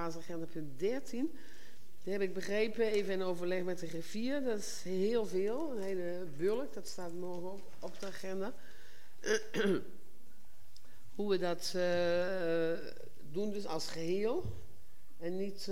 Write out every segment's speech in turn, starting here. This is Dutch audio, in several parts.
raadsagenda punt 13. Die heb ik begrepen, even in overleg met de griffier. Dat is heel veel, een hele bulk. Dat staat morgen ook op de agenda. Hoe we dat doen dus als geheel. En niet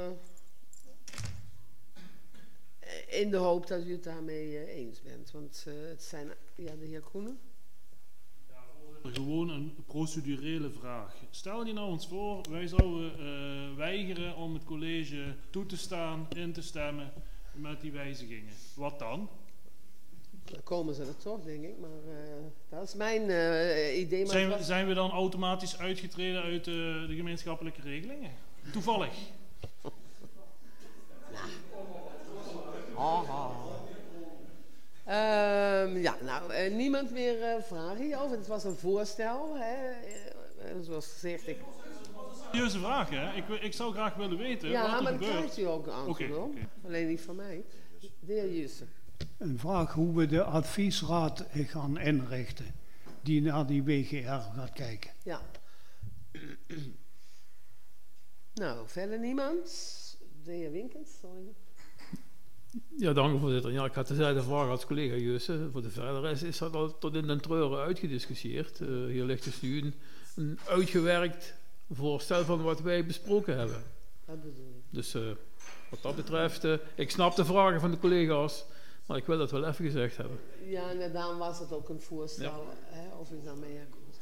in de hoop dat u het daarmee eens bent. Want het zijn, ja, de heer Koenen. Gewoon een procedurele vraag. Stel je nou eens voor, wij zouden weigeren om het college toe te staan, in te stemmen met die wijzigingen. Wat dan? Dan komen ze er toch, denk ik. Maar dat is mijn idee. Maar zijn we dan automatisch uitgetreden uit de gemeenschappelijke regelingen? Toevallig. Niemand meer vragen hierover. Het was een voorstel. Zoals gezegd. Serieuze vraag, hè? Ik zou graag willen weten wat er gebeurt. Ja, maar dat krijgt u ook een antwoord op. Alleen niet van mij. De heer Jussen. Een vraag hoe we de adviesraad gaan inrichten. Die naar die WGR gaat kijken. Ja. Nou, verder niemand? De heer Winkens, sorry. Ja, dank u, voorzitter. Ja, ik had dezelfde vraag als collega Jussen. Voor de verder is dat al tot in den treuren uitgediscussieerd. Hier ligt dus nu een uitgewerkt voorstel van wat wij besproken hebben. Dat bedoel ik. Dus wat dat betreft, ik snap de vragen van de collega's, maar ik wil dat wel even gezegd hebben. Ja, en daarom was het ook een voorstel, of u daarmee akkoord.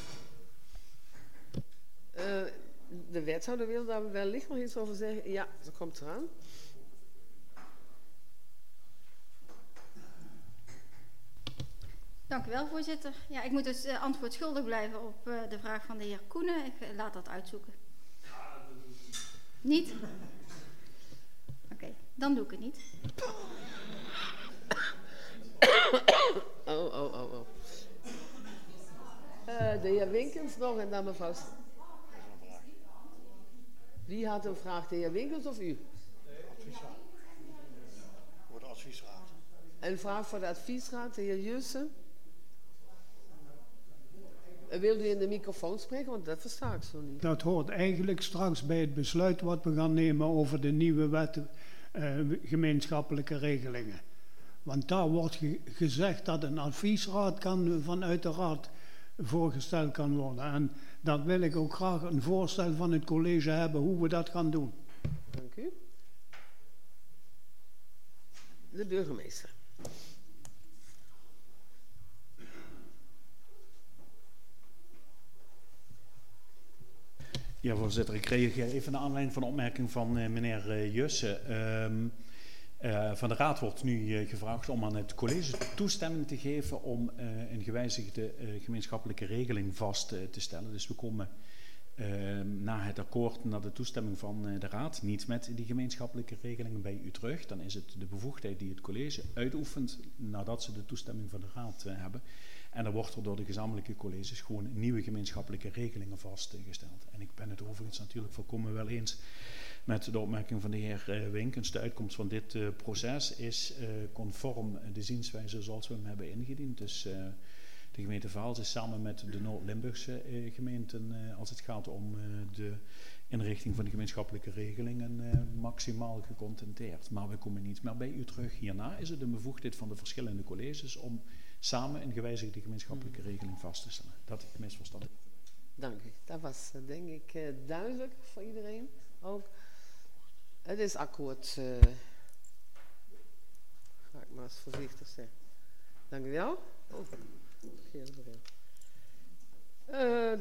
De wethouder wil daar wellicht nog iets over zeggen. Ja, dat komt eraan. Dank u wel, voorzitter. Ja, ik moet dus antwoord schuldig blijven op de vraag van de heer Koenen. Ik laat dat uitzoeken. Niet? Oké, dan doe ik het niet. Oh. De heer Winkens nog en dan mevrouw. Wie had een vraag, de heer Winkens of u? Adviesraad. Voor de adviesraad. Een vraag voor de adviesraad, de heer Jussen. Wil u in de microfoon spreken? Want dat versta ik zo niet. Dat hoort eigenlijk straks bij het besluit wat we gaan nemen over de nieuwe wet gemeenschappelijke regelingen. Want daar wordt gezegd dat een adviesraad vanuit de raad voorgesteld kan worden. En daar wil ik ook graag een voorstel van het college hebben hoe we dat gaan doen. Dank u. De burgemeester. Ja, voorzitter, ik reageer even naar aanleiding van de opmerking van meneer Jussen. Van de raad wordt nu gevraagd om aan het college toestemming te geven om een gewijzigde gemeenschappelijke regeling vast te stellen. Dus we komen na het akkoord, na de toestemming van de raad, niet met die gemeenschappelijke regelingen bij u terug. Dan is het de bevoegdheid die het college uitoefent nadat ze de toestemming van de raad hebben. En dan wordt er door de gezamenlijke colleges gewoon nieuwe gemeenschappelijke regelingen vastgesteld. En ik ben het overigens natuurlijk volkomen wel eens met de opmerking van de heer Winkens. De uitkomst van dit proces is conform de zienswijze zoals we hem hebben ingediend. Dus de gemeente Vaals is samen met de Noord-Limburgse gemeenten, als het gaat om de inrichting van de gemeenschappelijke regelingen, maximaal gecontenteerd. Maar we komen niet meer bij u terug. Hierna is het de bevoegdheid van de verschillende colleges om samen een gewijzigde gemeenschappelijke regeling vast te stellen. Dat is het misverstand. Dank u. Dat was denk ik duidelijk voor iedereen ook. Het is akkoord. Ga ik maar eens voorzichtig zeggen. Dank u wel.